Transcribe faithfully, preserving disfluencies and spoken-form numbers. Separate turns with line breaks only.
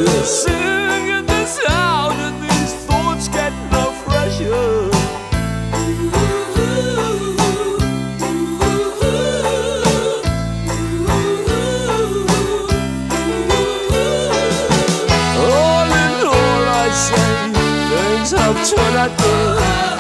Singing this out and these thoughts get no fresher. All in all, I say things have turned out good.